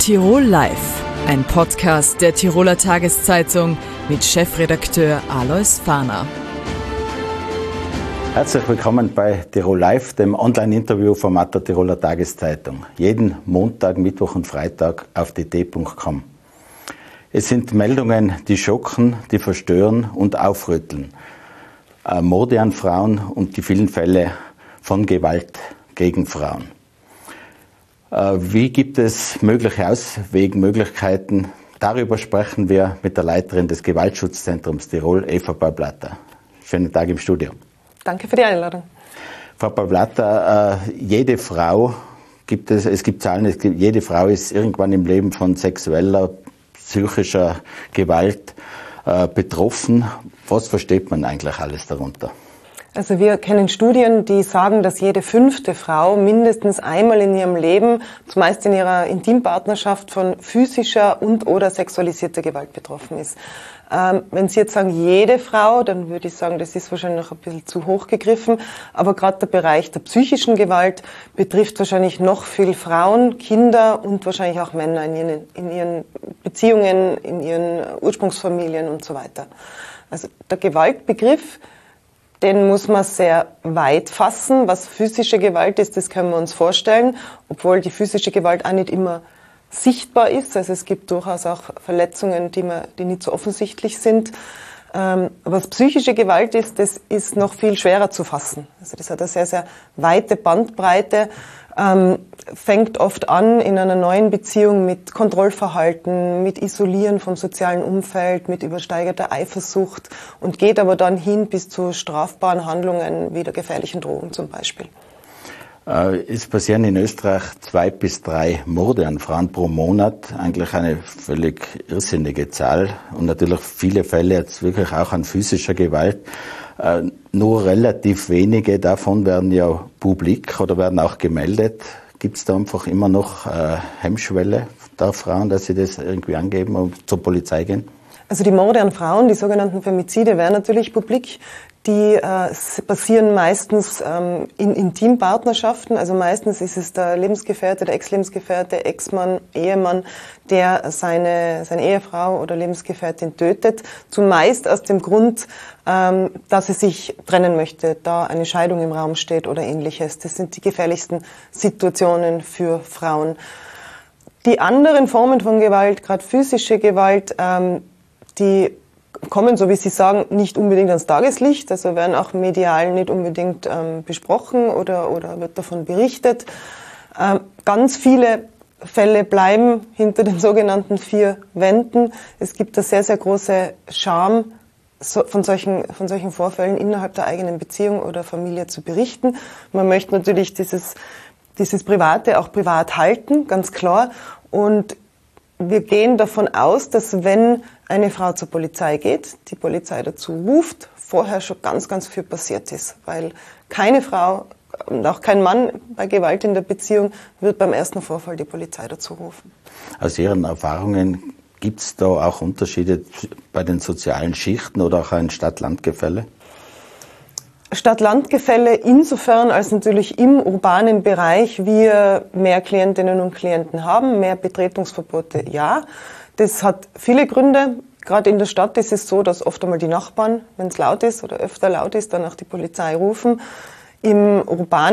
Tirol Live, ein Podcast der Tiroler Tageszeitung mit Chefredakteur Alois Fahner. Herzlich willkommen bei Tirol Live, dem Online-Interview-Format der Tiroler Tageszeitung. Jeden Montag, Mittwoch und Freitag auf tt.com. Es sind Meldungen, die schocken, die verstören und aufrütteln. Morde an Frauen und die vielen Fälle von Gewalt gegen Frauen. Wie gibt es mögliche Auswegmöglichkeiten? Darüber sprechen wir mit der Leiterin des Gewaltschutzzentrums Tirol, Eva Paul-Blatter. Schönen Tag im Studio. Danke für die Einladung. Frau Paul-Blatter, jede Frau, es gibt Zahlen, jede Frau ist irgendwann im Leben von sexueller, psychischer Gewalt betroffen. Was versteht man eigentlich alles darunter? Also wir kennen Studien, die sagen, dass jede 5. Frau mindestens einmal in ihrem Leben, zumeist in ihrer Intimpartnerschaft, von physischer und oder sexualisierter Gewalt betroffen ist. Wenn Sie jetzt sagen, jede Frau, dann würde ich sagen, das ist wahrscheinlich noch ein bisschen zu hoch gegriffen. Aber gerade der Bereich der psychischen Gewalt betrifft wahrscheinlich noch viel Frauen, Kinder und wahrscheinlich auch Männer in ihren Beziehungen, in ihren Ursprungsfamilien und so weiter. Also der Gewaltbegriff, den muss man sehr weit fassen. Was physische Gewalt ist, das können wir uns vorstellen, obwohl die physische Gewalt auch nicht immer sichtbar ist. Also es gibt durchaus auch Verletzungen, die nicht so offensichtlich sind. Was psychische Gewalt ist, das ist noch viel schwerer zu fassen. Also das hat eine sehr, sehr weite Bandbreite, fängt oft an in einer neuen Beziehung mit Kontrollverhalten, mit Isolieren vom sozialen Umfeld, mit übersteigerter Eifersucht und geht aber dann hin bis zu strafbaren Handlungen wie der gefährlichen Drogen zum Beispiel. Es passieren in Österreich 2 bis 3 Morde an Frauen pro Monat, eigentlich eine völlig irrsinnige Zahl und natürlich viele Fälle jetzt wirklich auch an physischer Gewalt. Nur relativ wenige davon werden ja publik oder werden auch gemeldet. Gibt es da einfach immer noch Hemmschwelle der Frauen, dass sie das irgendwie angeben und zur Polizei gehen? Also die Morde an Frauen, die sogenannten Femizide, werden natürlich publik. Die passieren meistens in Intimpartnerschaften. Also meistens ist es der Lebensgefährte, der Ex-Lebensgefährte, Ex-Mann, Ehemann, der seine Ehefrau oder Lebensgefährtin tötet. Zumeist aus dem Grund, dass er sich trennen möchte, da eine Scheidung im Raum steht oder Ähnliches. Das sind die gefährlichsten Situationen für Frauen. Die anderen Formen von Gewalt, gerade physische Gewalt, die kommen, so wie Sie sagen, nicht unbedingt ans Tageslicht, also werden auch medial nicht unbedingt besprochen oder wird davon berichtet. Ganz viele Fälle bleiben hinter den sogenannten 4 Wänden. Es gibt eine sehr, sehr große Scham, von solchen Vorfällen innerhalb der eigenen Beziehung oder Familie zu berichten. Man möchte natürlich dieses Private auch privat halten, ganz klar. Und wir gehen davon aus, dass wenn eine Frau zur Polizei geht, die Polizei dazu ruft, vorher schon ganz, ganz viel passiert ist. Weil keine Frau und auch kein Mann bei Gewalt in der Beziehung wird beim ersten Vorfall die Polizei dazu rufen. Aus Ihren Erfahrungen gibt es da auch Unterschiede bei den sozialen Schichten oder auch ein Stadt-Land-Gefälle? Stadt-Land-Gefälle insofern, als natürlich im urbanen Bereich wir mehr Klientinnen und Klienten haben, mehr Betretungsverbote, ja. Das hat viele Gründe. Gerade in der Stadt ist es so, dass oft einmal die Nachbarn, wenn es laut ist oder öfter laut ist, dann auch die Polizei rufen. Im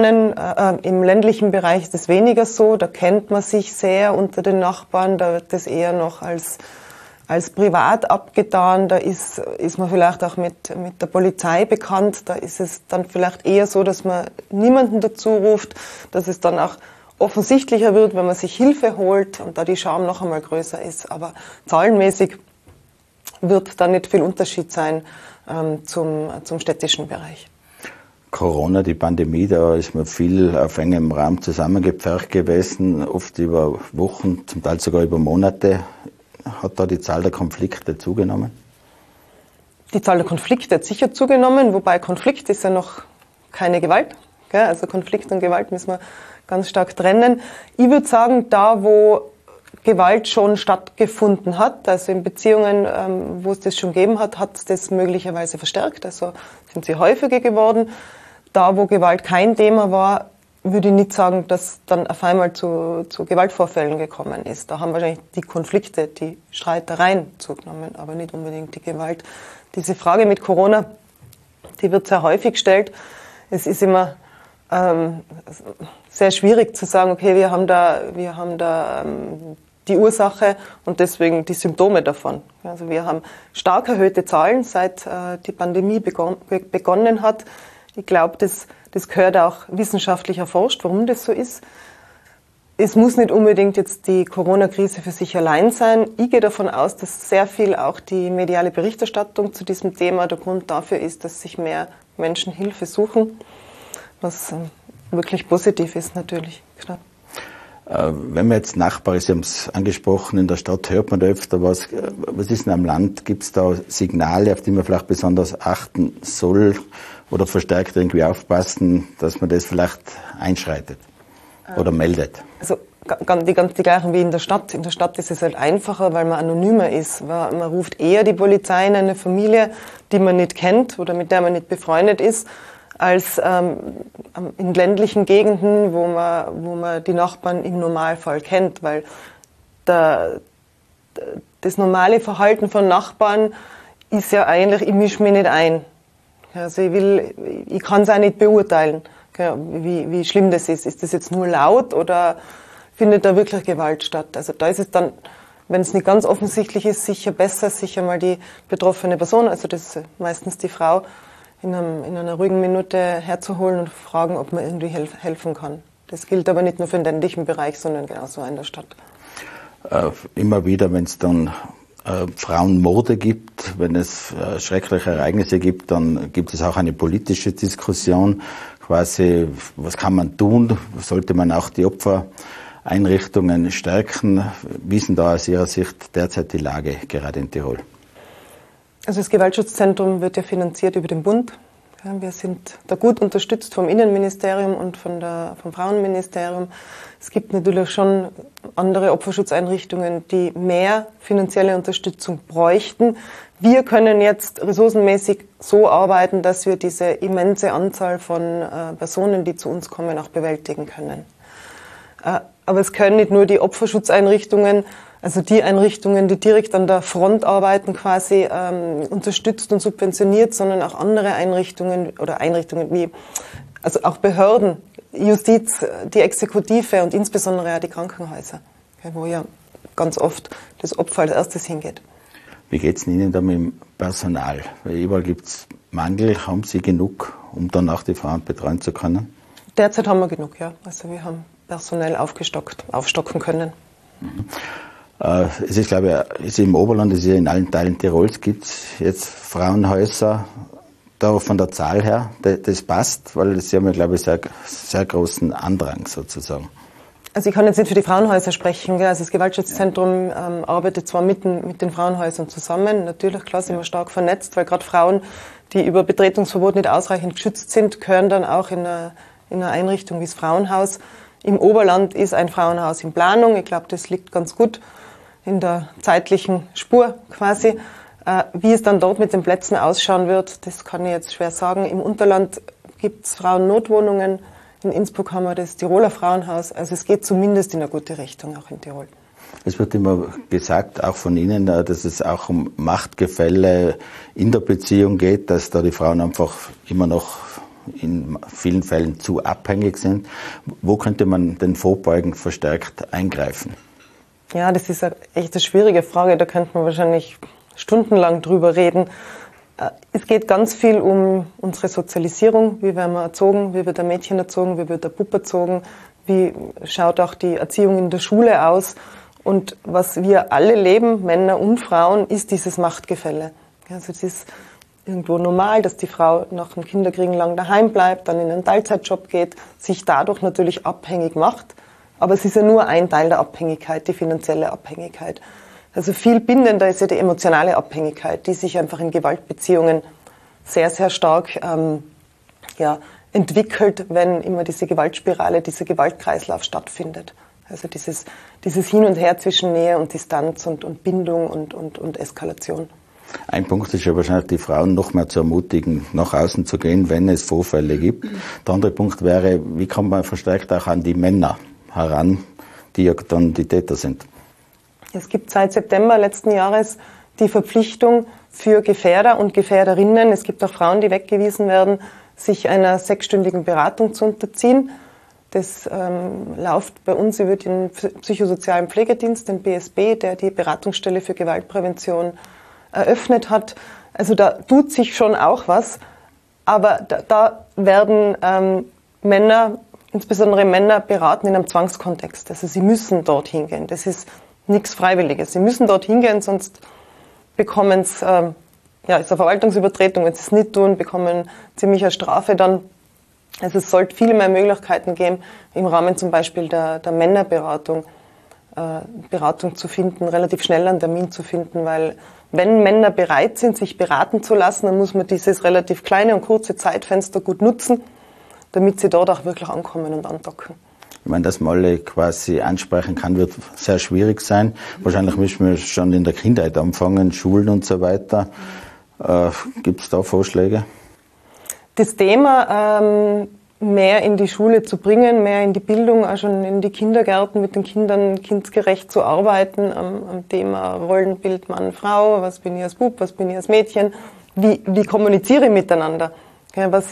im ländlichen Bereich ist es weniger so. Da kennt man sich sehr unter den Nachbarn. Da wird das eher noch als privat abgetan, da ist man vielleicht auch mit der Polizei bekannt, da ist es dann vielleicht eher so, dass man niemanden dazu ruft, dass es dann auch offensichtlicher wird, wenn man sich Hilfe holt und da die Scham noch einmal größer ist. Aber zahlenmäßig wird da nicht viel Unterschied sein zum städtischen Bereich. Corona, die Pandemie, da ist man viel auf engem Raum zusammengepfercht gewesen, oft über Wochen, zum Teil sogar über Monate. Hat da die Zahl der Konflikte zugenommen? Die Zahl der Konflikte hat sicher zugenommen, wobei Konflikt ist ja noch keine Gewalt. Gell? Also Konflikt und Gewalt müssen wir ganz stark trennen. Ich würde sagen, da wo Gewalt schon stattgefunden hat, also in Beziehungen, wo es das schon gegeben hat, hat es das möglicherweise verstärkt. Also sind sie häufiger geworden. Da wo Gewalt kein Thema war, würde ich nicht sagen, dass dann auf einmal zu Gewaltvorfällen gekommen ist. Da haben wahrscheinlich die Konflikte, die Streitereien zugenommen, aber nicht unbedingt die Gewalt. Diese Frage mit Corona, die wird sehr häufig gestellt. Es ist immer sehr schwierig zu sagen, okay, wir haben da die Ursache und deswegen die Symptome davon. Also wir haben stark erhöhte Zahlen, seit die Pandemie begonnen hat. Ich glaube, das gehört auch wissenschaftlich erforscht, warum das so ist. Es muss nicht unbedingt jetzt die Corona-Krise für sich allein sein. Ich gehe davon aus, dass sehr viel auch die mediale Berichterstattung zu diesem Thema der Grund dafür ist, dass sich mehr Menschen Hilfe suchen, was wirklich positiv ist natürlich. Klar. Wenn man jetzt Nachbar ist, Sie haben es angesprochen, in der Stadt hört man da öfter was. Was ist denn am Land? Gibt es da Signale, auf die man vielleicht besonders achten soll oder verstärkt irgendwie aufpassen, dass man das vielleicht einschreitet oder meldet? Also die gleichen wie in der Stadt. In der Stadt ist es halt einfacher, weil man anonymer ist. Man ruft eher die Polizei in eine Familie, die man nicht kennt oder mit der man nicht befreundet ist, als in ländlichen Gegenden, wo man die Nachbarn im Normalfall kennt, weil das normale Verhalten von Nachbarn ist ja eigentlich, ich mische mich nicht ein. Also ich kann es auch nicht beurteilen, wie schlimm das ist. Ist das jetzt nur laut oder findet da wirklich Gewalt statt? Also da ist es dann, wenn es nicht ganz offensichtlich ist, sicher besser, sicher mal die betroffene Person, also das ist meistens die Frau, in einer ruhigen Minute herzuholen und fragen, ob man irgendwie helfen kann. Das gilt aber nicht nur für den ländlichen Bereich, sondern genauso in der Stadt. Immer wieder, wenn es dann Frauenmorde gibt, wenn es schreckliche Ereignisse gibt, dann gibt es auch eine politische Diskussion. Quasi, was kann man tun? Sollte man auch die Opfereinrichtungen stärken? Wie ist denn da aus Ihrer Sicht derzeit die Lage gerade in Tirol? Also das Gewaltschutzzentrum wird ja finanziert über den Bund. Wir sind da gut unterstützt vom Innenministerium und vom Frauenministerium. Es gibt natürlich schon andere Opferschutzeinrichtungen, die mehr finanzielle Unterstützung bräuchten. Wir können jetzt ressourcenmäßig so arbeiten, dass wir diese immense Anzahl von Personen, die zu uns kommen, auch bewältigen können. Aber es können nicht nur die Opferschutzeinrichtungen, also die Einrichtungen, die direkt an der Front arbeiten, quasi unterstützt und subventioniert, sondern auch andere Einrichtungen oder Einrichtungen wie, also auch Behörden, Justiz, die Exekutive und insbesondere auch die Krankenhäuser, wo ja ganz oft das Opfer als erstes hingeht. Wie geht es Ihnen da mit dem Personal? Weil überall gibt es Mangel. Haben Sie genug, um dann auch die Frauen betreuen zu können? Derzeit haben wir genug, ja. Also wir haben personell aufstocken können. Es ist, glaube ich, im Oberland, es ist ja in allen Teilen Tirols, gibt es jetzt Frauenhäuser, da von der Zahl her, das passt, weil sie haben ja, glaube ich, sehr, sehr großen Andrang sozusagen. Also ich kann jetzt nicht für die Frauenhäuser sprechen, also das Gewaltschutzzentrum arbeitet zwar mit den Frauenhäusern zusammen, natürlich, klar, sind wir stark vernetzt, weil gerade Frauen, die über Betretungsverbot nicht ausreichend geschützt sind, gehören dann auch in einer Einrichtung wie das Frauenhaus. Im Oberland ist ein Frauenhaus in Planung, ich glaube, das liegt ganz gut in der zeitlichen Spur quasi. Wie es dann dort mit den Plätzen ausschauen wird, das kann ich jetzt schwer sagen. Im Unterland gibt es Frauennotwohnungen, in Innsbruck haben wir das Tiroler Frauenhaus, also es geht zumindest in eine gute Richtung, auch in Tirol. Es wird immer gesagt, auch von Ihnen, dass es auch um Machtgefälle in der Beziehung geht, dass da die Frauen einfach immer noch in vielen Fällen zu abhängig sind. Wo könnte man denn vorbeugen, verstärkt eingreifen? Ja, das ist echt eine schwierige Frage, da könnte man wahrscheinlich stundenlang drüber reden. Es geht ganz viel um unsere Sozialisierung, wie werden wir erzogen, wie wird ein Mädchen erzogen, wie wird der Bub erzogen, wie schaut auch die Erziehung in der Schule aus. Und was wir alle leben, Männer und Frauen, ist dieses Machtgefälle. Also es ist irgendwo normal, dass die Frau nach dem Kinderkriegen lang daheim bleibt, dann in einen Teilzeitjob geht, sich dadurch natürlich abhängig macht. Aber es ist ja nur ein Teil der Abhängigkeit, die finanzielle Abhängigkeit. Also viel bindender ist ja die emotionale Abhängigkeit, die sich einfach in Gewaltbeziehungen sehr, sehr stark entwickelt, wenn immer diese Gewaltspirale, dieser Gewaltkreislauf stattfindet. Also dieses Hin und Her zwischen Nähe und Distanz und Bindung und Eskalation. Ein Punkt ist ja wahrscheinlich, die Frauen noch mehr zu ermutigen, nach außen zu gehen, wenn es Vorfälle gibt. Der andere Punkt wäre, wie kann man verstärkt auch an die Männer heran, die ja dann die Täter sind? Es gibt seit September letzten Jahres die Verpflichtung für Gefährder und Gefährderinnen, es gibt auch Frauen, die weggewiesen werden, sich einer 6-stündigen Beratung zu unterziehen. Das läuft bei uns über den psychosozialen Pflegedienst, den BSB, der die Beratungsstelle für Gewaltprävention eröffnet hat. Also da tut sich schon auch was, aber da werden Männer, insbesondere Männer, beraten in einem Zwangskontext. Also sie müssen dorthin gehen. Das ist nichts Freiwilliges. Sie müssen dorthin gehen, sonst bekommen es, ist eine Verwaltungsübertretung. Wenn sie es nicht tun, bekommen ziemlich eine Strafe dann. Also es sollte viel mehr Möglichkeiten geben, im Rahmen zum Beispiel der Männerberatung, Beratung zu finden, relativ schnell einen Termin zu finden, weil wenn Männer bereit sind, sich beraten zu lassen, dann muss man dieses relativ kleine und kurze Zeitfenster gut nutzen, damit sie dort auch wirklich ankommen und andocken. Ich meine, dass man alle quasi ansprechen kann, wird sehr schwierig sein. Wahrscheinlich müssen wir schon in der Kindheit anfangen, Schulen und so weiter. Gibt es da Vorschläge? Das Thema mehr in die Schule zu bringen, mehr in die Bildung, auch schon in die Kindergärten mit den Kindern kindgerecht zu arbeiten, am Thema Rollenbild Mann, Frau, was bin ich als Bub, was bin ich als Mädchen, wie kommuniziere ich miteinander, ja, was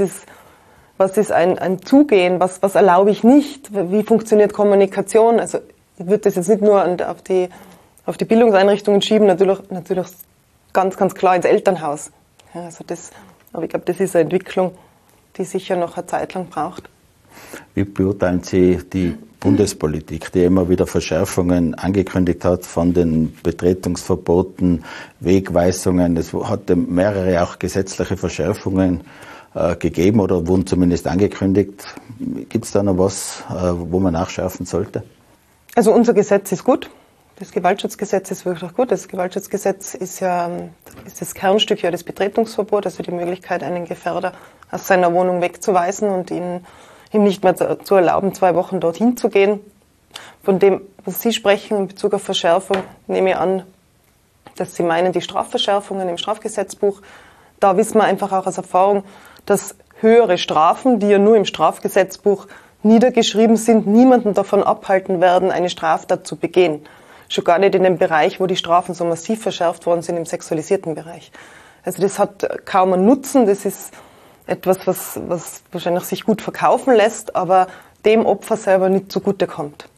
ist ein Zugehen, was erlaube ich nicht, wie funktioniert Kommunikation, also ich würde das jetzt nicht nur auf die Bildungseinrichtungen schieben, natürlich ganz, ganz klar ins Elternhaus, ja, also aber ich glaube, das ist eine Entwicklung, die sicher noch eine Zeit lang braucht. Wie beurteilen Sie die Bundespolitik, die immer wieder Verschärfungen angekündigt hat von den Betretungsverboten, Wegweisungen? Es hat mehrere auch gesetzliche Verschärfungen gegeben oder wurden zumindest angekündigt. Gibt es da noch was, wo man nachschärfen sollte? Also unser Gesetz ist gut. Das Gewaltschutzgesetz ist wirklich gut. Das Gewaltschutzgesetz ist das Kernstück ja das Betretungsverbot, also die Möglichkeit, einen Gefährder aus seiner Wohnung wegzuweisen und ihm nicht mehr zu erlauben, 2 Wochen dorthin zu gehen. Von dem, was Sie sprechen in Bezug auf Verschärfung, nehme ich an, dass Sie meinen die Strafverschärfungen im Strafgesetzbuch. Da wissen wir einfach auch aus Erfahrung, dass höhere Strafen, die ja nur im Strafgesetzbuch niedergeschrieben sind, niemanden davon abhalten werden, eine Straftat zu begehen. Schon gar nicht in dem Bereich, wo die Strafen so massiv verschärft worden sind, im sexualisierten Bereich. Also das hat kaum einen Nutzen, das ist etwas, was wahrscheinlich sich gut verkaufen lässt, aber dem Opfer selber nicht zugutekommt.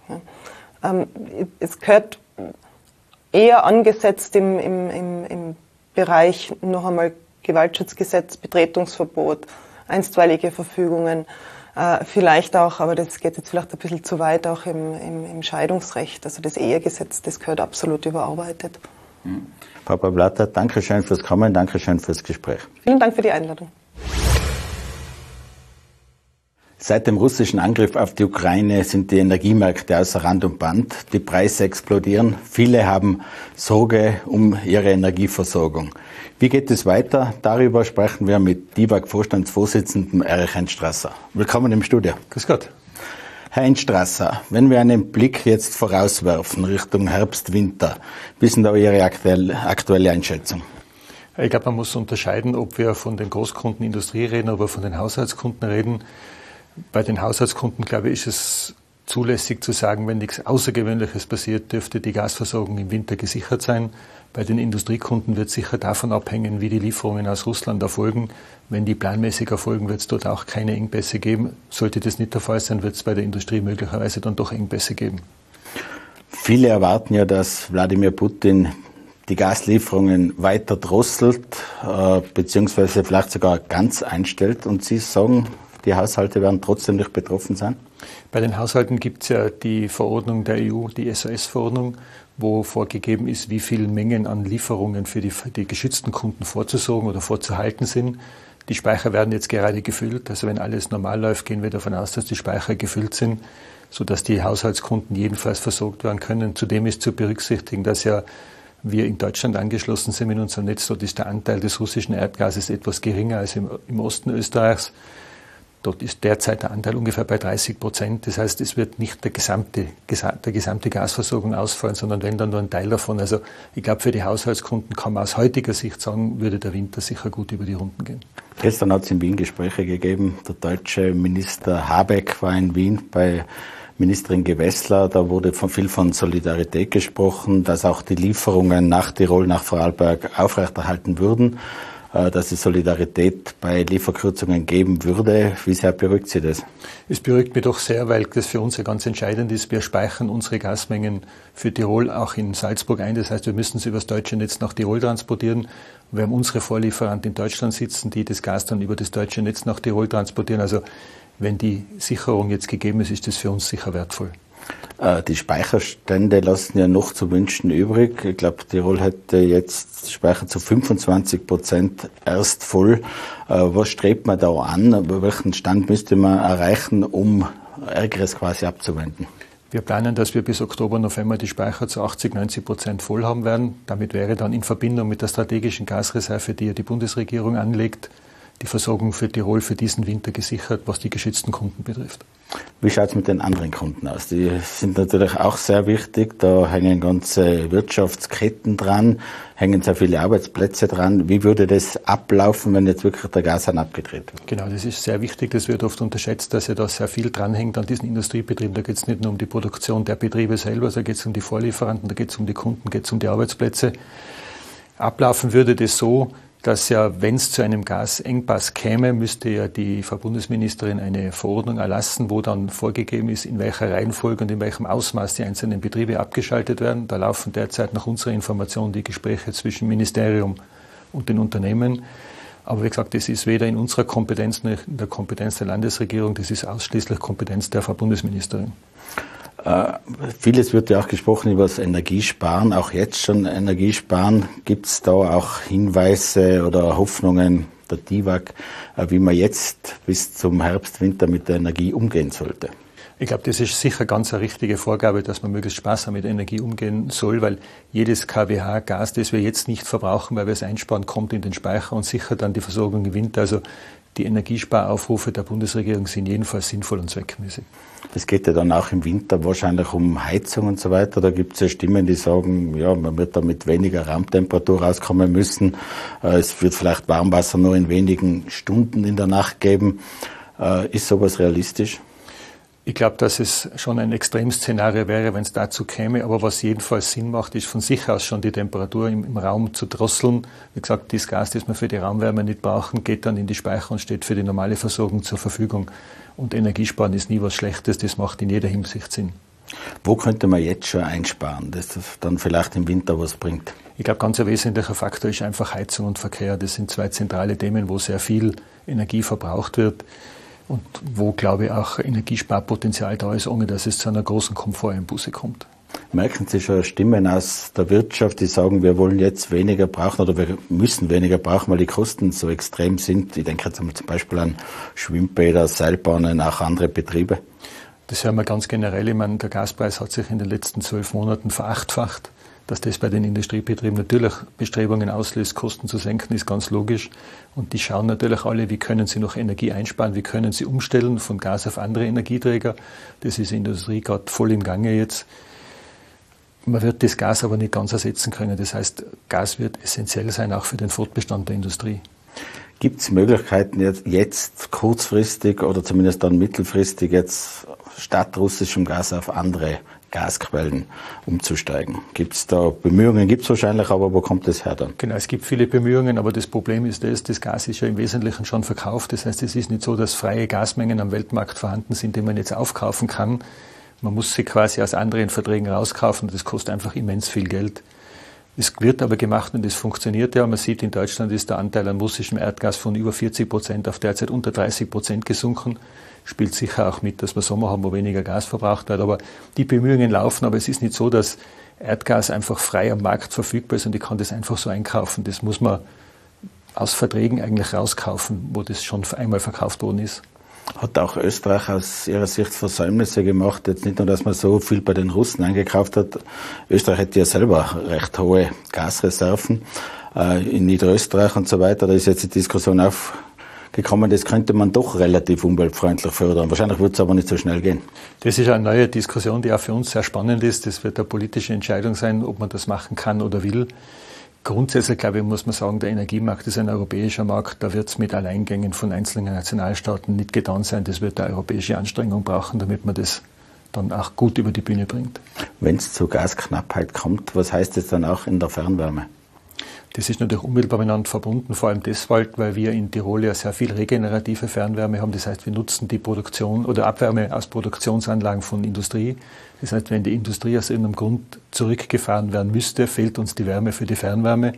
Ja. Es gehört eher angesetzt im Bereich noch einmal Gewaltschutzgesetz, Betretungsverbot, einstweilige Verfügungen, vielleicht auch, aber das geht jetzt vielleicht ein bisschen zu weit, auch im Scheidungsrecht, also das Ehegesetz, das gehört absolut überarbeitet. Papa Blatter, danke schön fürs Kommen, danke schön fürs Gespräch. Vielen Dank für die Einladung. Seit dem russischen Angriff auf die Ukraine sind die Energiemärkte außer Rand und Band. Die Preise explodieren. Viele haben Sorge um ihre Energieversorgung. Wie geht es weiter? Darüber sprechen wir mit DIWAG-Vorstandsvorsitzenden Erich Enstrasser. Willkommen im Studio. Grüß Gott. Herr Enstrasser, wenn wir einen Blick jetzt vorauswerfen Richtung Herbst, Winter, wie ist denn da Ihre aktuelle Einschätzung? Ich glaube, man muss unterscheiden, ob wir von den Großkunden Industrie reden oder von den Haushaltskunden reden. Bei den Haushaltskunden, glaube ich, ist es zulässig zu sagen, wenn nichts Außergewöhnliches passiert, dürfte die Gasversorgung im Winter gesichert sein. Bei den Industriekunden wird es sicher davon abhängen, wie die Lieferungen aus Russland erfolgen. Wenn die planmäßig erfolgen, wird es dort auch keine Engpässe geben. Sollte das nicht der Fall sein, wird es bei der Industrie möglicherweise dann doch Engpässe geben. Viele erwarten ja, dass Wladimir Putin die Gaslieferungen weiter drosselt, beziehungsweise vielleicht sogar ganz einstellt. Und Sie sagen, die Haushalte werden trotzdem nicht betroffen sein? Bei den Haushalten gibt es ja die Verordnung der EU, die SOS-Verordnung, wo vorgegeben ist, wie viele Mengen an Lieferungen für die geschützten Kunden vorzusorgen oder vorzuhalten sind. Die Speicher werden jetzt gerade gefüllt. Also wenn alles normal läuft, gehen wir davon aus, dass die Speicher gefüllt sind, sodass die Haushaltskunden jedenfalls versorgt werden können. Zudem ist zu berücksichtigen, dass ja wir in Deutschland angeschlossen sind mit unserem Netz. Dort ist der Anteil des russischen Erdgases etwas geringer als im Osten Österreichs. Dort ist derzeit der Anteil ungefähr bei 30%. Das heißt, es wird nicht der gesamte Gasversorgung ausfallen, sondern wenn dann nur ein Teil davon. Also ich glaube, für die Haushaltskunden kann man aus heutiger Sicht sagen, würde der Winter sicher gut über die Runden gehen. Gestern hat es in Wien Gespräche gegeben. Der deutsche Minister Habeck war in Wien bei Ministerin Gewessler. Da wurde viel von Solidarität gesprochen, dass auch die Lieferungen nach Tirol, nach Vorarlberg aufrechterhalten würden, dass es Solidarität bei Lieferkürzungen geben würde. Wie sehr beruhigt Sie das? Es beruhigt mich doch sehr, weil das für uns ja ganz entscheidend ist. Wir speichern unsere Gasmengen für Tirol auch in Salzburg ein. Das heißt, wir müssen sie über das deutsche Netz nach Tirol transportieren. Wir haben unsere Vorlieferanten in Deutschland sitzen, die das Gas dann über das deutsche Netz nach Tirol transportieren. Also wenn die Sicherung jetzt gegeben ist, ist das für uns sicher wertvoll. Die Speicherstände lassen ja noch zu wünschen übrig. Ich glaube, Tirol hätte jetzt Speicher zu 25% erst voll. Was strebt man da an? Welchen Stand müsste man erreichen, um Ärgeres quasi abzuwenden? Wir planen, dass wir bis Oktober, November die Speicher zu 80-90% voll haben werden. Damit wäre dann in Verbindung mit der strategischen Gasreserve, die ja die Bundesregierung anlegt, die Versorgung für Tirol für diesen Winter gesichert, was die geschützten Kunden betrifft. Wie schaut es mit den anderen Kunden aus? Die sind natürlich auch sehr wichtig. Da hängen ganze Wirtschaftsketten dran, hängen sehr viele Arbeitsplätze dran. Wie würde das ablaufen, wenn jetzt wirklich der Gashahn abgedreht wird? Genau, das ist sehr wichtig. Das wird oft unterschätzt, dass ja da sehr viel dranhängt an diesen Industriebetrieben. Da geht es nicht nur um die Produktion der Betriebe selber, da geht es um die Vorlieferanten, da geht es um die Kunden, geht es um die Arbeitsplätze. Ablaufen würde das so, dass ja, wenn es zu einem Gasengpass käme, müsste ja die Frau Bundesministerin eine Verordnung erlassen, wo dann vorgegeben ist, in welcher Reihenfolge und in welchem Ausmaß die einzelnen Betriebe abgeschaltet werden. Da laufen derzeit nach unserer Information die Gespräche zwischen Ministerium und den Unternehmen. Aber wie gesagt, das ist weder in unserer Kompetenz noch in der Kompetenz der Landesregierung, das ist ausschließlich Kompetenz der Frau Bundesministerin. Vieles wird ja auch gesprochen über das Energiesparen, auch jetzt schon Energiesparen. Gibt es da auch Hinweise oder Hoffnungen der DIWAG, wie man jetzt bis zum Herbst, Winter mit der Energie umgehen sollte? Ich glaube, das ist sicher ganz eine richtige Vorgabe, dass man möglichst sparsam mit Energie umgehen soll, weil jedes kWh Gas, das wir jetzt nicht verbrauchen, weil wir es einsparen, kommt in den Speicher und sichert dann die Versorgung im Winter. Also die Energiesparaufrufe der Bundesregierung sind jedenfalls sinnvoll und zweckmäßig. Es geht ja dann auch im Winter wahrscheinlich um Heizung und so weiter. Da gibt es ja Stimmen, die sagen, ja, man wird da mit weniger Raumtemperatur rauskommen müssen. Es wird vielleicht Warmwasser nur in wenigen Stunden in der Nacht geben. Ist sowas realistisch? Ich glaube, dass es schon ein Extremszenario wäre, wenn es dazu käme. Aber was jedenfalls Sinn macht, ist von sich aus schon die Temperatur im Raum zu drosseln. Wie gesagt, das Gas, das wir für die Raumwärme nicht brauchen, geht dann in die Speicher und steht für die normale Versorgung zur Verfügung. Und Energiesparen ist nie was Schlechtes, das macht in jeder Hinsicht Sinn. Wo könnte man jetzt schon einsparen, dass das dann vielleicht im Winter was bringt? Ich glaube, ganz ein wesentlicher Faktor ist einfach Heizung und Verkehr. Das sind zwei zentrale Themen, wo sehr viel Energie verbraucht wird. Und wo, glaube ich, auch Energiesparpotenzial da ist, ohne dass es zu einer großen Komforteinbuße kommt. Merken Sie schon Stimmen aus der Wirtschaft, die sagen, wir wollen jetzt weniger brauchen oder wir müssen weniger brauchen, weil die Kosten so extrem sind? Ich denke jetzt zum Beispiel an Schwimmbäder, Seilbahnen, auch andere Betriebe. Das hören wir ganz generell. Ich meine, der Gaspreis hat sich in den letzten 12 Monaten verachtfacht. Dass das bei den Industriebetrieben natürlich Bestrebungen auslöst, Kosten zu senken, ist ganz logisch. Und die schauen natürlich alle, wie können sie noch Energie einsparen, wie können sie umstellen von Gas auf andere Energieträger. Das ist in der Industrie gerade voll im Gange jetzt. Man wird das Gas aber nicht ganz ersetzen können. Das heißt, Gas wird essentiell sein, auch für den Fortbestand der Industrie. Gibt es Möglichkeiten jetzt kurzfristig oder zumindest dann mittelfristig jetzt statt russischem Gas auf andere Gasquellen umzusteigen? Gibt es da Bemühungen? Gibt es wahrscheinlich, aber wo kommt das her dann? Genau, es gibt viele Bemühungen, aber das Problem ist das Gas ist ja im Wesentlichen schon verkauft. Das heißt, es ist nicht so, dass freie Gasmengen am Weltmarkt vorhanden sind, die man jetzt aufkaufen kann. Man muss sie quasi aus anderen Verträgen rauskaufen. Das kostet einfach immens viel Geld. Es wird aber gemacht und es funktioniert ja. Man sieht, in Deutschland ist der Anteil an russischem Erdgas von über 40% auf derzeit unter 30% gesunken. Spielt sicher auch mit, dass wir Sommer haben, wo weniger Gas verbraucht wird. Aber die Bemühungen laufen, aber es ist nicht so, dass Erdgas einfach frei am Markt verfügbar ist und ich kann das einfach so einkaufen. Das muss man aus Verträgen eigentlich rauskaufen, wo das schon einmal verkauft worden ist. Hat auch Österreich aus Ihrer Sicht Versäumnisse gemacht? Jetzt nicht nur, dass man so viel bei den Russen eingekauft hat. Österreich hat ja selber recht hohe Gasreserven in Niederösterreich und so weiter. Da ist jetzt die Diskussion gekommen, das könnte man doch relativ umweltfreundlich fördern. Wahrscheinlich wird es aber nicht so schnell gehen. Das ist eine neue Diskussion, die auch für uns sehr spannend ist. Das wird eine politische Entscheidung sein, ob man das machen kann oder will. Grundsätzlich, glaube ich, muss man sagen, der Energiemarkt ist ein europäischer Markt. Da wird es mit Alleingängen von einzelnen Nationalstaaten nicht getan sein. Das wird eine europäische Anstrengung brauchen, damit man das dann auch gut über die Bühne bringt. Wenn es zu Gasknappheit kommt, was heißt das dann auch in der Fernwärme? Das ist natürlich unmittelbar miteinander verbunden, vor allem deshalb, weil wir in Tirol ja sehr viel regenerative Fernwärme haben. Das heißt, wir nutzen die Produktion oder Abwärme aus Produktionsanlagen von Industrie. Das heißt, wenn die Industrie aus irgendeinem Grund zurückgefahren werden müsste, fehlt uns die Wärme für die Fernwärme.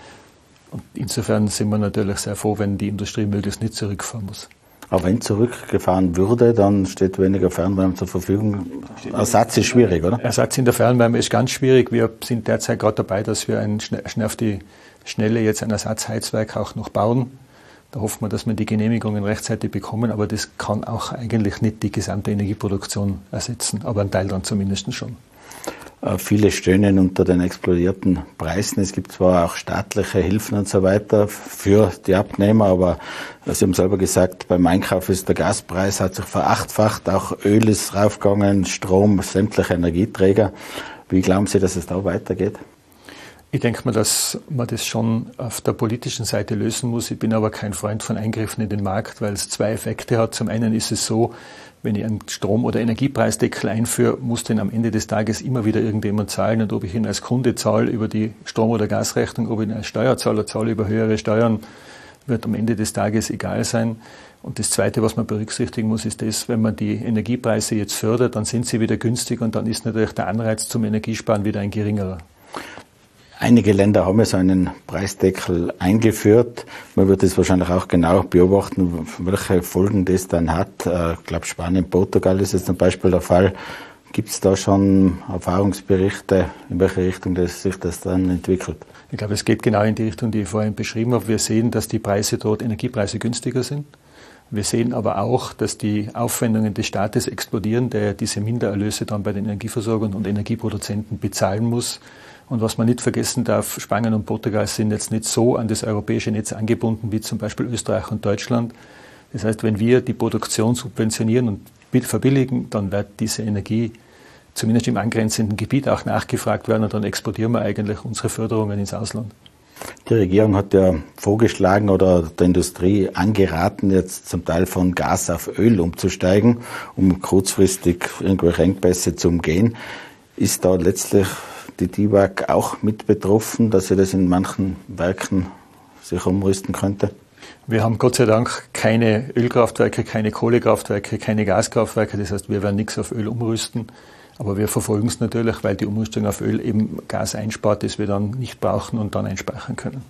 Und insofern sind wir natürlich sehr froh, wenn die Industrie möglichst nicht zurückfahren muss. Aber wenn zurückgefahren würde, dann steht weniger Fernwärme zur Verfügung. Ersatz ist schwierig, oder? Ersatz in der Fernwärme ist ganz schwierig. Wir sind derzeit gerade dabei, dass wir auf die Schnelle jetzt ein Ersatzheizwerk auch noch bauen. Da hoffen wir, dass wir die Genehmigungen rechtzeitig bekommen, aber das kann auch eigentlich nicht die gesamte Energieproduktion ersetzen, aber ein Teil dann zumindest schon. Viele stöhnen unter den explodierten Preisen. Es gibt zwar auch staatliche Hilfen und so weiter für die Abnehmer, aber Sie haben selber gesagt, beim Einkauf ist der Gaspreis hat sich verachtfacht, auch Öl ist raufgegangen, Strom, sämtliche Energieträger. Wie glauben Sie, dass es da weitergeht? Ich denke mal, dass man das schon auf der politischen Seite lösen muss. Ich bin aber kein Freund von Eingriffen in den Markt, weil es zwei Effekte hat. Zum einen ist es so, wenn ich einen Strom- oder Energiepreisdeckel einführe, muss den am Ende des Tages immer wieder irgendjemand zahlen. Und ob ich ihn als Kunde zahle über die Strom- oder Gasrechnung, ob ich ihn als Steuerzahler zahle über höhere Steuern, wird am Ende des Tages egal sein. Und das Zweite, was man berücksichtigen muss, ist das, wenn man die Energiepreise jetzt fördert, dann sind sie wieder günstig und dann ist natürlich der Anreiz zum Energiesparen wieder ein geringerer. Einige Länder haben ja so einen Preisdeckel eingeführt. Man wird es wahrscheinlich auch genau beobachten, welche Folgen das dann hat. Ich glaube, Spanien, Portugal ist jetzt zum Beispiel der Fall. Gibt es da schon Erfahrungsberichte, in welche Richtung sich das dann entwickelt? Ich glaube, es geht genau in die Richtung, die ich vorhin beschrieben habe. Wir sehen, dass die Preise dort, Energiepreise günstiger sind. Wir sehen aber auch, dass die Aufwendungen des Staates explodieren, der diese Mindererlöse dann bei den Energieversorgern und Energieproduzenten bezahlen muss. Und was man nicht vergessen darf, Spanien und Portugal sind jetzt nicht so an das europäische Netz angebunden wie zum Beispiel Österreich und Deutschland. Das heißt, wenn wir die Produktion subventionieren und verbilligen, dann wird diese Energie zumindest im angrenzenden Gebiet auch nachgefragt werden und dann exportieren wir eigentlich unsere Förderungen ins Ausland. Die Regierung hat ja vorgeschlagen oder der Industrie angeraten, jetzt zum Teil von Gas auf Öl umzusteigen, um kurzfristig irgendwelche Engpässe zu umgehen. Ist da letztlich die DIVAG auch mit betroffen, dass sie das in manchen Werken sich umrüsten könnte? Wir haben Gott sei Dank keine Ölkraftwerke, keine Kohlekraftwerke, keine Gaskraftwerke. Das heißt, wir werden nichts auf Öl umrüsten. Aber wir verfolgen es natürlich, weil die Umrüstung auf Öl eben Gas einspart, das wir dann nicht brauchen und dann einspeichern können.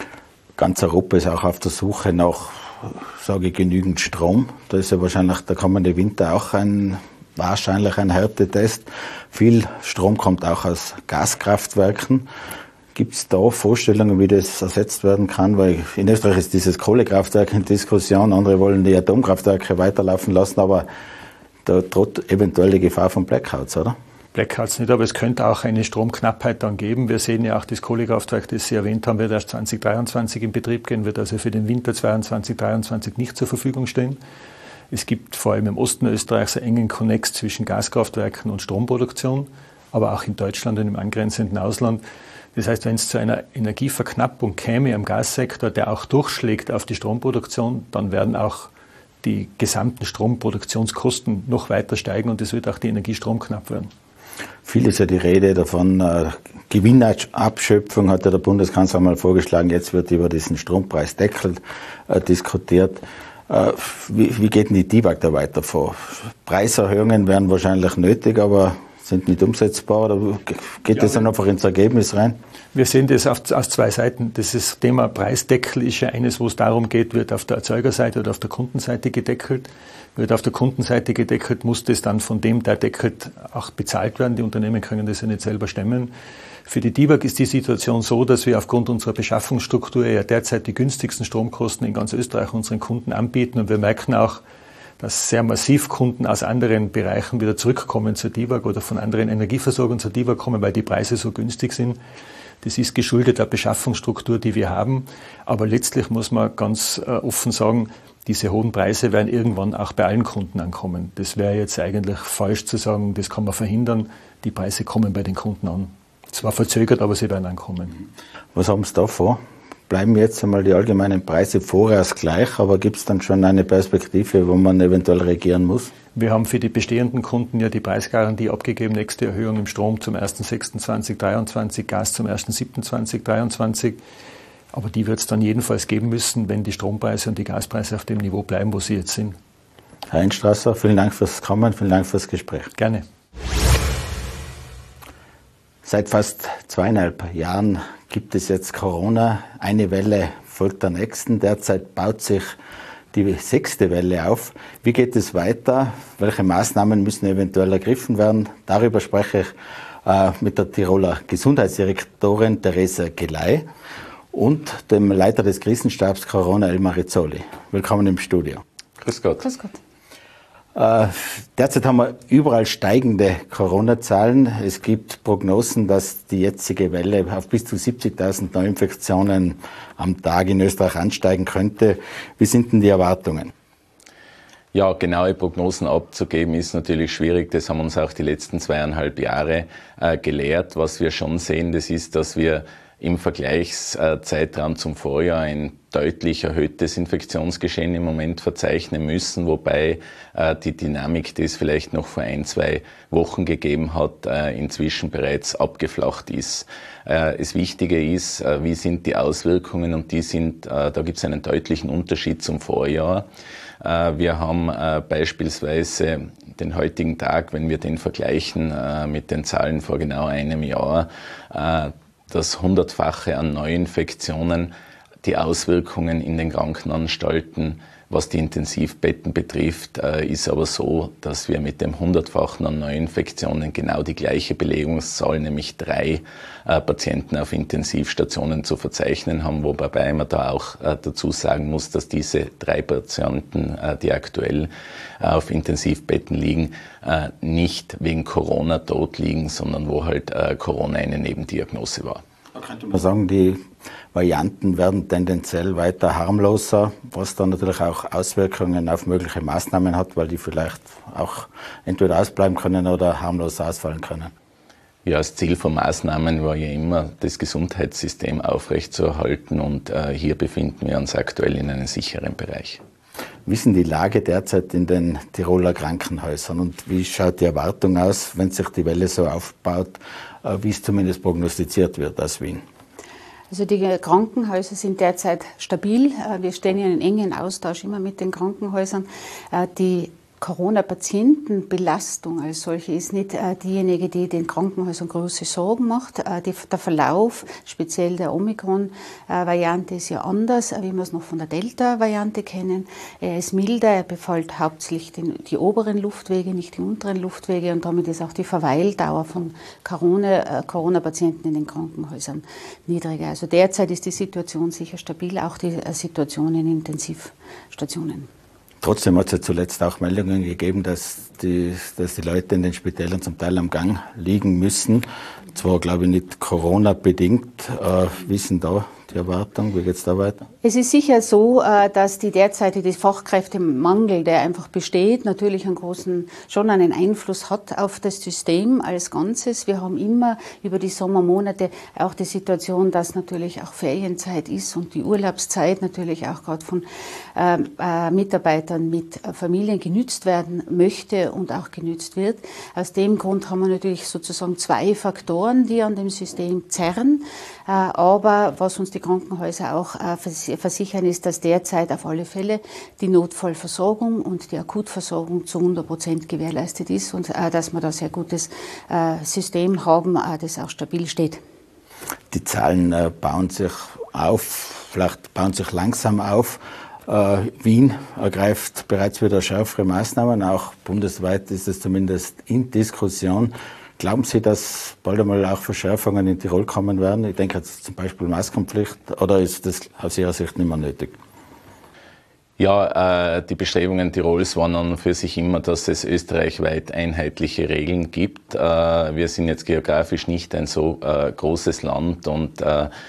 Ganz Europa ist auch auf der Suche nach, sage ich, genügend Strom. Da ist ja wahrscheinlich der kommende Winter auch wahrscheinlich ein Härtetest. Viel Strom kommt auch aus Gaskraftwerken. Gibt es da Vorstellungen, wie das ersetzt werden kann? Weil in Österreich ist dieses Kohlekraftwerk in Diskussion, andere wollen die Atomkraftwerke weiterlaufen lassen, aber da droht eventuell die Gefahr von Blackouts, oder? Blackouts nicht, aber es könnte auch eine Stromknappheit dann geben. Wir sehen ja auch, das Kohlekraftwerk, das Sie erwähnt haben, wird erst 2023 in Betrieb gehen, wird also für den Winter 2022-2023 nicht zur Verfügung stehen. Es gibt vor allem im Osten Österreichs einen engen Konnex zwischen Gaskraftwerken und Stromproduktion, aber auch in Deutschland und im angrenzenden Ausland. Das heißt, wenn es zu einer Energieverknappung käme am Gassektor, der auch durchschlägt auf die Stromproduktion, dann werden auch die gesamten Stromproduktionskosten noch weiter steigen und es wird auch die Energie stromknapp werden. Viel ist ja die Rede davon, Gewinnabschöpfung hat ja der Bundeskanzler mal vorgeschlagen, jetzt wird über diesen Strompreisdeckel diskutiert. Wie geht denn die DIVAG da weiter vor? Preiserhöhungen wären wahrscheinlich nötig, aber sind nicht umsetzbar, oder geht das dann einfach ins Ergebnis rein? Wir sehen das aus zwei Seiten. Das Thema Preisdeckel ist ja eines, wo es darum geht, wird auf der Erzeugerseite oder auf der Kundenseite gedeckelt. Wird auf der Kundenseite gedeckelt, muss das dann von dem, der deckelt, auch bezahlt werden. Die Unternehmen können das ja nicht selber stemmen. Für die DIVAG ist die Situation so, dass wir aufgrund unserer Beschaffungsstruktur ja derzeit die günstigsten Stromkosten in ganz Österreich unseren Kunden anbieten. Und wir merken auch, dass sehr massiv Kunden aus anderen Bereichen wieder zurückkommen zur DIVAG oder von anderen Energieversorgern zur DIVAG kommen, weil die Preise so günstig sind. Das ist geschuldet der Beschaffungsstruktur, die wir haben. Aber letztlich muss man ganz offen sagen, diese hohen Preise werden irgendwann auch bei allen Kunden ankommen. Das wäre jetzt eigentlich falsch zu sagen, das kann man verhindern. Die Preise kommen bei den Kunden an. Zwar verzögert, aber sie werden ankommen. Was haben Sie da vor? Bleiben jetzt einmal die allgemeinen Preise vorerst gleich, aber gibt es dann schon eine Perspektive, wo man eventuell reagieren muss? Wir haben für die bestehenden Kunden ja die Preisgarantie abgegeben, nächste Erhöhung im Strom zum 1.6.2023, Gas zum 1.7.2023. Aber die wird es dann jedenfalls geben müssen, wenn die Strompreise und die Gaspreise auf dem Niveau bleiben, wo sie jetzt sind. Herr Einstrasser, vielen Dank fürs Kommen, vielen Dank fürs Gespräch. Gerne. Seit fast 2,5 Jahren gibt es jetzt Corona. Eine Welle folgt der nächsten. Derzeit baut sich die 6. Welle auf. Wie geht es weiter? Welche Maßnahmen müssen eventuell ergriffen werden? Darüber spreche ich mit der Tiroler Gesundheitsdirektorin Theresa Geley und dem Leiter des Krisenstabs Corona, Elmar Rizzoli. Willkommen im Studio. Grüß Gott. Grüß Gott. Derzeit haben wir überall steigende Corona-Zahlen. Es gibt Prognosen, dass die jetzige Welle auf bis zu 70.000 Neuinfektionen am Tag in Österreich ansteigen könnte. Wie sind denn die Erwartungen? Ja, genaue Prognosen abzugeben ist natürlich schwierig. Das haben uns auch die letzten 2,5 Jahre gelehrt. Was wir schon sehen, das ist, dass wir im Vergleichszeitraum zum Vorjahr ein deutlich erhöhtes Infektionsgeschehen im Moment verzeichnen müssen, wobei die Dynamik, die es vielleicht noch vor 1-2 Wochen gegeben hat, inzwischen bereits abgeflacht ist. Das Wichtige ist, wie sind die Auswirkungen, und die sind, da gibt es einen deutlichen Unterschied zum Vorjahr. Wir haben beispielsweise den heutigen Tag, wenn wir den vergleichen mit den Zahlen vor genau einem Jahr, das 100-fache an Neuinfektionen, die Auswirkungen in den Krankenanstalten, was die Intensivbetten betrifft, ist aber so, dass wir mit dem 100-fachen an Neuinfektionen genau die gleiche Belegungszahl, nämlich 3 Patienten auf Intensivstationen zu verzeichnen haben, wobei man da auch dazu sagen muss, dass diese 3 Patienten, die aktuell auf Intensivbetten liegen, nicht wegen Corona tot liegen, sondern wo halt Corona eine Nebendiagnose war. Da könnte man sagen, die Varianten werden tendenziell weiter harmloser, was dann natürlich auch Auswirkungen auf mögliche Maßnahmen hat, weil die vielleicht auch entweder ausbleiben können oder harmlos ausfallen können. Ja, das Ziel von Maßnahmen war ja immer, das Gesundheitssystem aufrechtzuerhalten, und hier befinden wir uns aktuell in einem sicheren Bereich. Wie ist denn die Lage derzeit in den Tiroler Krankenhäusern und wie schaut die Erwartung aus, wenn sich die Welle so aufbaut, wie es zumindest prognostiziert wird aus Wien? Also die Krankenhäuser sind derzeit stabil. Wir stehen in einem engen Austausch immer mit den Krankenhäusern. Die Corona-Patientenbelastung als solche ist nicht diejenige, die den Krankenhäusern große Sorgen macht. Der Verlauf, speziell der Omikron-Variante, ist ja anders, wie wir es noch von der Delta-Variante kennen. Er ist milder, er befällt hauptsächlich die oberen Luftwege, nicht die unteren Luftwege, und damit ist auch die Verweildauer von Corona-Patienten in den Krankenhäusern niedriger. Also derzeit ist die Situation sicher stabil, auch die Situation in Intensivstationen. Trotzdem hat es ja zuletzt auch Meldungen gegeben, dass die Leute in den Spitälern zum Teil am Gang liegen müssen. Zwar, glaube ich, nicht Corona-bedingt. Wie ist denn da die Erwartung? Wie geht es da weiter? Es ist sicher so, dass die derzeitige Fachkräftemangel, der einfach besteht, natürlich schon einen Einfluss hat auf das System als Ganzes. Wir haben immer über die Sommermonate auch die Situation, dass natürlich auch Ferienzeit ist und die Urlaubszeit natürlich auch gerade von Mitarbeitern mit Familien genützt werden möchte und auch genützt wird. Aus dem Grund haben wir natürlich sozusagen 2 Faktoren, die an dem System zerren. Aber was uns die Krankenhäuser auch versichern, ist, dass derzeit auf alle Fälle die Notfallversorgung und die Akutversorgung zu 100% gewährleistet ist und dass wir da sehr gutes System haben, das auch stabil steht. Die Zahlen bauen sich auf, vielleicht bauen sich langsam auf. Wien ergreift bereits wieder schärfere Maßnahmen, auch bundesweit ist es zumindest in Diskussion. Glauben Sie, dass bald einmal auch Verschärfungen in Tirol kommen werden? Ich denke jetzt zum Beispiel Maskenpflicht, oder ist das aus Ihrer Sicht nicht mehr nötig? Ja, die Bestrebungen Tirols waren an und für sich immer, dass es österreichweit einheitliche Regeln gibt. Wir sind jetzt geografisch nicht ein so großes Land und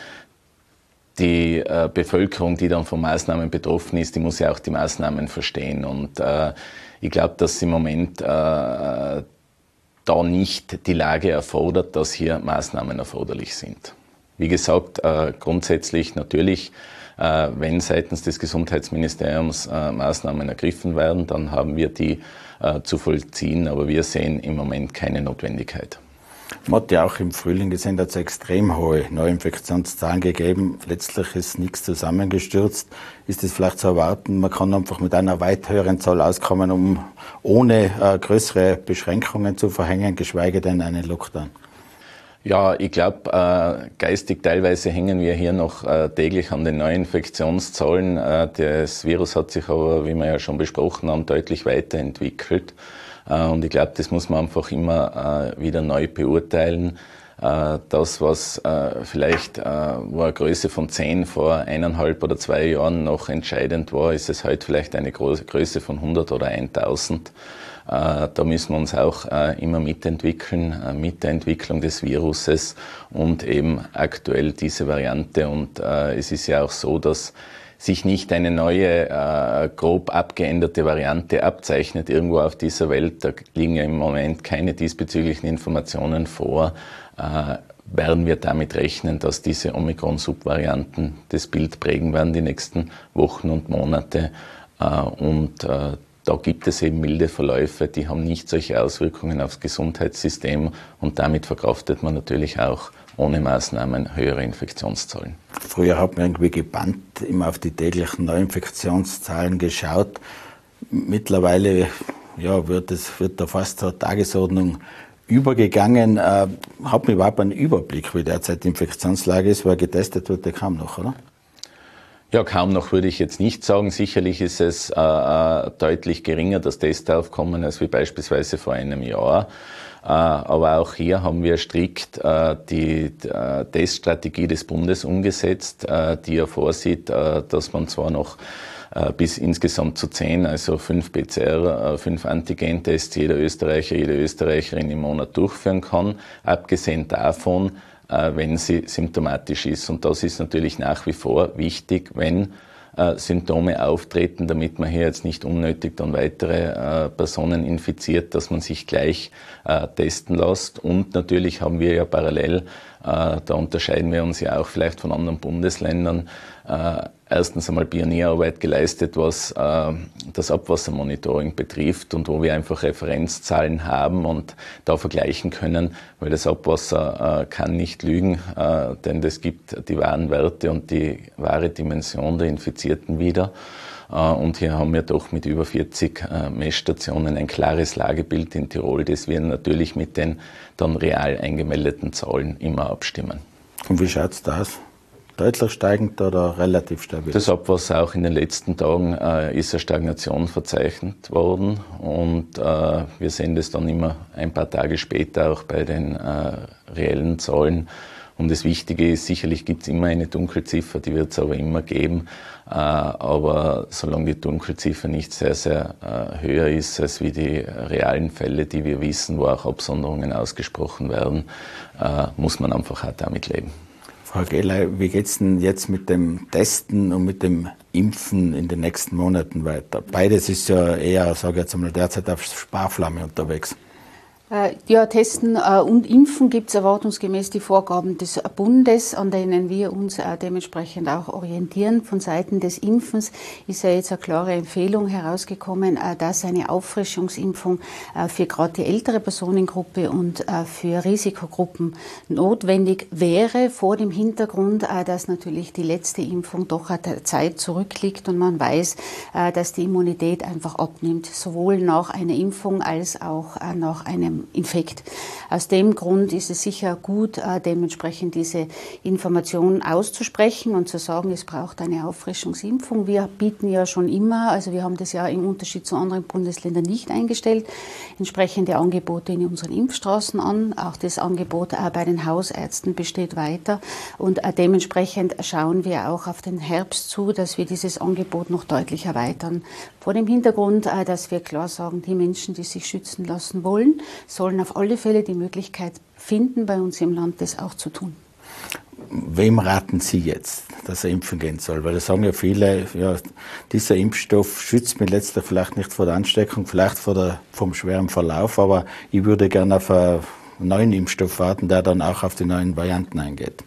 die Bevölkerung, die dann von Maßnahmen betroffen ist, die muss ja auch die Maßnahmen verstehen. Und ich glaube, dass im Moment da nicht die Lage erfordert, dass hier Maßnahmen erforderlich sind. Wie gesagt, grundsätzlich natürlich, wenn seitens des Gesundheitsministeriums Maßnahmen ergriffen werden, dann haben wir die zu vollziehen, aber wir sehen im Moment keine Notwendigkeit. Man hat ja auch im Frühling gesehen, dass es extrem hohe Neuinfektionszahlen gegeben. Letztlich ist nichts zusammengestürzt. Ist es vielleicht zu erwarten, man kann einfach mit einer weit höheren Zahl auskommen, um ohne größere Beschränkungen zu verhängen, geschweige denn einen Lockdown? Ja, ich glaube, geistig teilweise hängen wir hier noch täglich an den Neuinfektionszahlen. Das Virus hat sich aber, wie wir ja schon besprochen haben, deutlich weiterentwickelt. Und ich glaube, das muss man einfach immer wieder neu beurteilen. Das, was vielleicht, wo eine Größe von 10 vor 1,5 oder 2 Jahren noch entscheidend war, ist es heute vielleicht eine Größe von 100 oder 1000. Da müssen wir uns auch immer mitentwickeln, mit der Entwicklung des Viruses und eben aktuell diese Variante. Und es ist ja auch so, dass sich nicht eine neue, grob abgeänderte Variante abzeichnet irgendwo auf dieser Welt. Da liegen ja im Moment keine diesbezüglichen Informationen vor. Werden wir damit rechnen, dass diese Omikron-Subvarianten das Bild prägen werden die nächsten Wochen und Monate. Da gibt es eben milde Verläufe, die haben nicht solche Auswirkungen aufs Gesundheitssystem und damit verkraftet man natürlich auch ohne Maßnahmen höhere Infektionszahlen. Früher hat man irgendwie gebannt immer auf die täglichen Neuinfektionszahlen geschaut. Mittlerweile wird da fast zur Tagesordnung übergegangen. Hat man überhaupt einen Überblick, wie derzeit die Infektionslage ist, weil getestet wird ja kaum noch, oder? Ja, kaum noch würde ich jetzt nicht sagen. Sicherlich ist es deutlich geringer, das Testaufkommen, als wie beispielsweise vor einem Jahr. Aber auch hier haben wir strikt die Teststrategie des Bundes umgesetzt, die ja vorsieht, dass man zwar noch bis insgesamt zu 10, also 5 PCR, 5 Antigen-Tests jeder Österreicher, jede Österreicherin im Monat durchführen kann, abgesehen davon, wenn sie symptomatisch ist. Und das ist natürlich nach wie vor wichtig, wenn Symptome auftreten, damit man hier jetzt nicht unnötig dann weitere Personen infiziert, dass man sich gleich testen lässt. Und natürlich haben wir ja parallel, da unterscheiden wir uns ja auch vielleicht von anderen Bundesländern, erstens einmal Pionierarbeit geleistet, was das Abwassermonitoring betrifft und wo wir einfach Referenzzahlen haben und da vergleichen können, weil das Abwasser kann nicht lügen, denn das gibt die wahren Werte und die wahre Dimension der Infizierten wieder. Und hier haben wir doch mit über 40 Messstationen ein klares Lagebild in Tirol, das wir natürlich mit den dann real eingemeldeten Zahlen immer abstimmen. Und wie schaut es da aus? Deutlich steigend oder relativ stabil? Das Abwasser auch in den letzten Tagen ist eine Stagnation verzeichnet worden und wir sehen das dann immer ein paar Tage später auch bei den reellen Zahlen. Und das Wichtige ist, sicherlich gibt es immer eine Dunkelziffer, die wird es aber immer geben. Aber solange die Dunkelziffer nicht sehr, sehr höher ist als wie die realen Fälle, die wir wissen, wo auch Absonderungen ausgesprochen werden, muss man einfach auch damit leben. Frau Gehley, wie geht es denn jetzt mit dem Testen und mit dem Impfen in den nächsten Monaten weiter? Beides ist ja eher, sage ich jetzt einmal, derzeit auf Sparflamme unterwegs. Ja, Testen und Impfen gibt es erwartungsgemäß die Vorgaben des Bundes, an denen wir uns dementsprechend auch orientieren. Von Seiten des Impfens ist ja jetzt eine klare Empfehlung herausgekommen, dass eine Auffrischungsimpfung für gerade die ältere Personengruppe und für Risikogruppen notwendig wäre, vor dem Hintergrund, dass natürlich die letzte Impfung doch eine Zeit zurückliegt und man weiß, dass die Immunität einfach abnimmt, sowohl nach einer Impfung als auch nach einem Infekt. Aus dem Grund ist es sicher gut, dementsprechend diese Informationen auszusprechen und zu sagen, es braucht eine Auffrischungsimpfung. Wir bieten ja schon immer, also wir haben das ja im Unterschied zu anderen Bundesländern nicht eingestellt, entsprechende Angebote in unseren Impfstraßen an. Auch das Angebot bei den Hausärzten besteht weiter und dementsprechend schauen wir auch auf den Herbst zu, dass wir dieses Angebot noch deutlich erweitern. Vor dem Hintergrund, dass wir klar sagen, die Menschen, die sich schützen lassen wollen, sollen auf alle Fälle die Möglichkeit finden, bei uns im Land das auch zu tun. Wem raten Sie jetzt, dass er impfen gehen soll? Weil da sagen ja viele, ja, dieser Impfstoff schützt mich letztlich vielleicht nicht vor der Ansteckung, vielleicht vom schweren Verlauf, aber ich würde gerne auf einen neuen Impfstoff warten, der dann auch auf die neuen Varianten eingeht.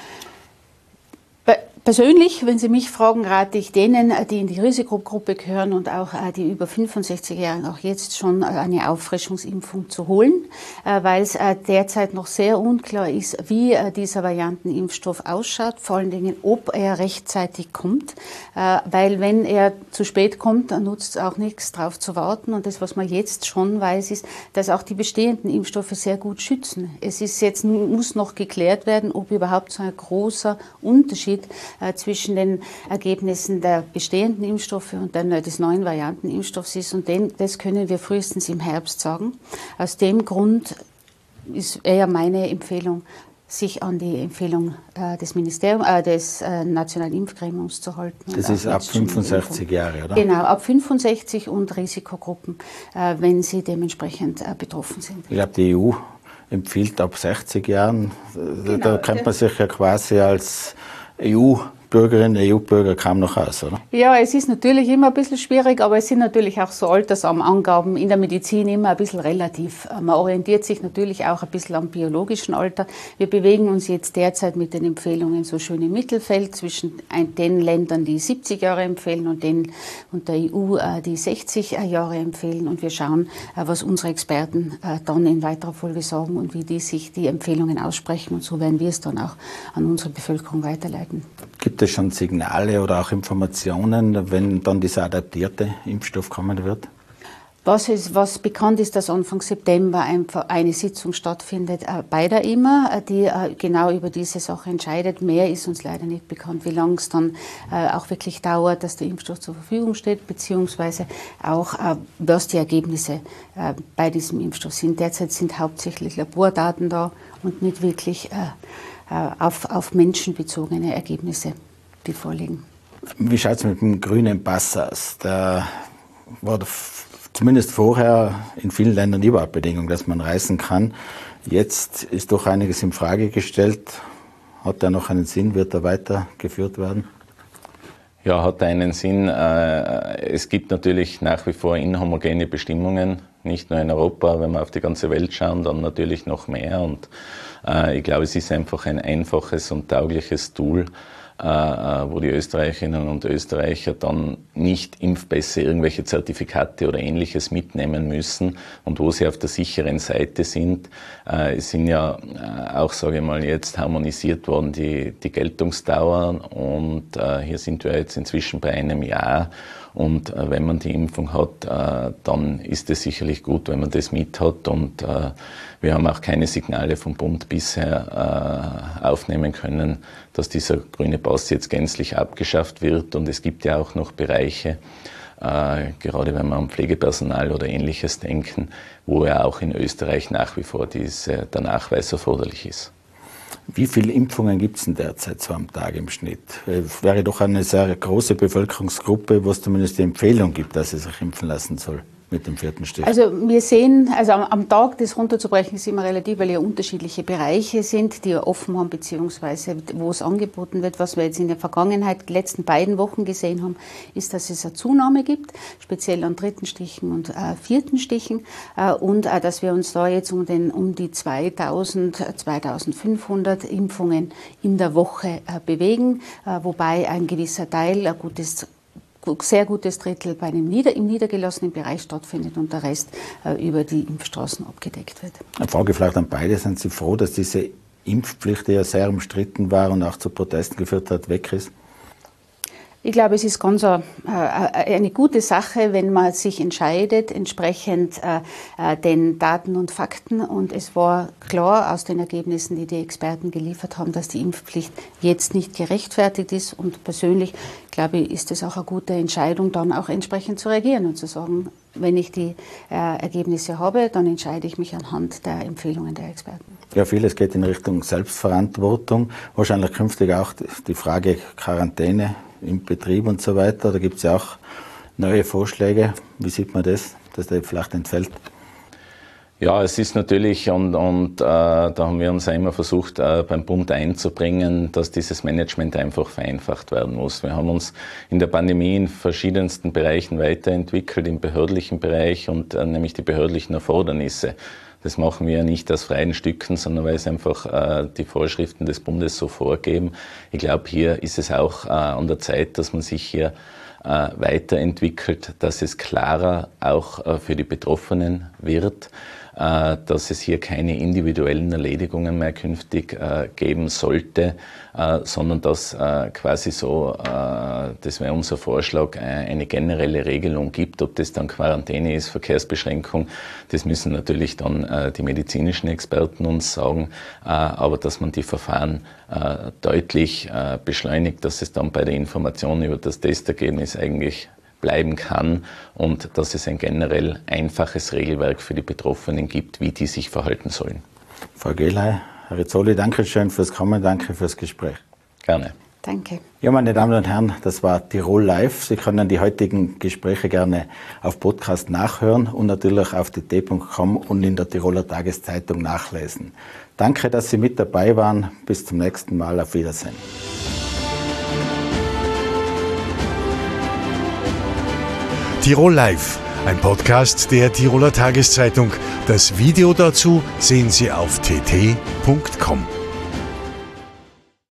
Persönlich, wenn Sie mich fragen, rate ich denen, die in die Risikogruppe gehören und auch die über 65 Jahre auch jetzt schon eine Auffrischungsimpfung zu holen, weil es derzeit noch sehr unklar ist, wie dieser Variantenimpfstoff ausschaut, vor allen Dingen, ob er rechtzeitig kommt, weil wenn er zu spät kommt, dann nutzt es auch nichts, darauf zu warten. Und das, was man jetzt schon weiß, ist, dass auch die bestehenden Impfstoffe sehr gut schützen. Es ist jetzt, muss noch geklärt werden, ob überhaupt so ein großer Unterschied zwischen den Ergebnissen der bestehenden Impfstoffe und dann des neuen Variantenimpfstoffs ist. Und das können wir frühestens im Herbst sagen. Aus dem Grund ist eher meine Empfehlung, sich an die Empfehlung des Nationalen Impfgremiums zu halten. Das ist ab 65 Jahre, oder? Genau, ab 65 und Risikogruppen, wenn sie dementsprechend betroffen sind. Ich glaube, die EU empfiehlt ab 60 Jahren. Genau, da kennt man sich ja quasi als EU-Bürgerinnen, EU-Bürger kaum noch aus, oder? Ja, es ist natürlich immer ein bisschen schwierig, aber es sind natürlich auch so Altersangaben in der Medizin immer ein bisschen relativ. Man orientiert sich natürlich auch ein bisschen am biologischen Alter. Wir bewegen uns jetzt derzeit mit den Empfehlungen so schön im Mittelfeld zwischen den Ländern, die 70 Jahre empfehlen und der EU, die 60 Jahre empfehlen. Und wir schauen, was unsere Experten dann in weiterer Folge sagen und wie die sich die Empfehlungen aussprechen. Und so werden wir es dann auch an unsere Bevölkerung weiterleiten. Gibt es schon Signale oder auch Informationen, wenn dann dieser adaptierte Impfstoff kommen wird? Was bekannt ist, dass Anfang September einfach eine Sitzung stattfindet bei der EMA, die genau über diese Sache entscheidet. Mehr ist uns leider nicht bekannt, wie lange es dann auch wirklich dauert, dass der Impfstoff zur Verfügung steht, beziehungsweise auch, was die Ergebnisse bei diesem Impfstoff sind. Derzeit sind hauptsächlich Labordaten da und nicht wirklich auf menschenbezogene Ergebnisse, die vorliegen. Wie schaut es mit dem grünen Pass aus? Da war zumindest vorher in vielen Ländern überhaupt Bedingung, dass man reisen kann. Jetzt ist doch einiges in Frage gestellt. Hat er noch einen Sinn? Wird er weitergeführt werden? Ja, hat einen Sinn. Es gibt natürlich nach wie vor inhomogene Bestimmungen, nicht nur in Europa. Wenn wir auf die ganze Welt schauen, dann natürlich noch mehr. Und ich glaube, es ist einfach ein einfaches und taugliches Tool, wo die Österreicherinnen und Österreicher dann nicht Impfpässe, irgendwelche Zertifikate oder Ähnliches mitnehmen müssen und wo sie auf der sicheren Seite sind. Es sind ja auch, sage ich mal, jetzt harmonisiert worden die Geltungsdauern und hier sind wir jetzt inzwischen bei einem Jahr. Und wenn man die Impfung hat, dann ist es sicherlich gut, wenn man das mit hat. Und wir haben auch keine Signale vom Bund bisher aufnehmen können, dass dieser grüne Pass jetzt gänzlich abgeschafft wird. Und es gibt ja auch noch Bereiche, gerade wenn wir an Pflegepersonal oder Ähnliches denken, wo ja auch in Österreich nach wie vor der Nachweis erforderlich ist. Wie viele Impfungen gibt es denn derzeit so am Tag im Schnitt? Es wäre doch eine sehr große Bevölkerungsgruppe, wo es zumindest die Empfehlung gibt, dass sie sich impfen lassen soll mit dem 4. Stich. Also wir sehen, also am Tag das runterzubrechen ist immer relativ, weil ja unterschiedliche Bereiche sind, die ja offen haben, beziehungsweise wo es angeboten wird. Was wir jetzt in der Vergangenheit, die letzten beiden Wochen gesehen haben, ist, dass es eine Zunahme gibt, speziell an 3. Stichen und 4. Stichen und dass wir uns da jetzt um die 2000, 2500 Impfungen in der Woche bewegen, wobei ein gewisser Teil, sehr gutes Drittel im niedergelassenen Bereich stattfindet und der Rest über die Impfstraßen abgedeckt wird. Eine Frage vielleicht an beide. Sind Sie froh, dass diese Impfpflicht, die ja sehr umstritten war und auch zu Protesten geführt hat, weg ist? Ich glaube, es ist ganz eine gute Sache, wenn man sich entscheidet, entsprechend den Daten und Fakten. Und es war klar aus den Ergebnissen, die die Experten geliefert haben, dass die Impfpflicht jetzt nicht gerechtfertigt ist. Und persönlich, glaube ich, ist es auch eine gute Entscheidung, dann auch entsprechend zu reagieren und zu sagen, wenn ich die Ergebnisse habe, dann entscheide ich mich anhand der Empfehlungen der Experten. Ja, vieles geht in Richtung Selbstverantwortung. Wahrscheinlich künftig auch die Frage Quarantäne im Betrieb und so weiter. Da gibt es ja auch neue Vorschläge. Wie sieht man das, dass der vielleicht entfällt? Ja, es ist natürlich, und da haben wir uns auch immer versucht, beim Bund einzubringen, dass dieses Management einfach vereinfacht werden muss. Wir haben uns in der Pandemie in verschiedensten Bereichen weiterentwickelt, im behördlichen Bereich und nämlich die behördlichen Erfordernisse. Das machen wir ja nicht aus freien Stücken, sondern weil es einfach die Vorschriften des Bundes so vorgeben. Ich glaube, hier ist es auch an der Zeit, dass man sich hier weiterentwickelt, dass es klarer auch für die Betroffenen wird, dass es hier keine individuellen Erledigungen mehr künftig geben sollte, sondern dass quasi so, das wäre unser Vorschlag, eine generelle Regelung gibt. Ob das dann Quarantäne ist, Verkehrsbeschränkung, das müssen natürlich dann die medizinischen Experten uns sagen, aber dass man die Verfahren deutlich beschleunigt, dass es dann bei der Information über das Testergebnis eigentlich bleiben kann und dass es ein generell einfaches Regelwerk für die Betroffenen gibt, wie die sich verhalten sollen. Frau Gehley, Herr Rizzoli, danke schön fürs Kommen, danke fürs Gespräch. Gerne. Danke. Ja, meine Damen und Herren, das war Tirol Live. Sie können die heutigen Gespräche gerne auf Podcast nachhören und natürlich auf tt.com und in der Tiroler Tageszeitung nachlesen. Danke, dass Sie mit dabei waren. Bis zum nächsten Mal. Auf Wiedersehen. Tirol Live, ein Podcast der Tiroler Tageszeitung. Das Video dazu sehen Sie auf tt.com.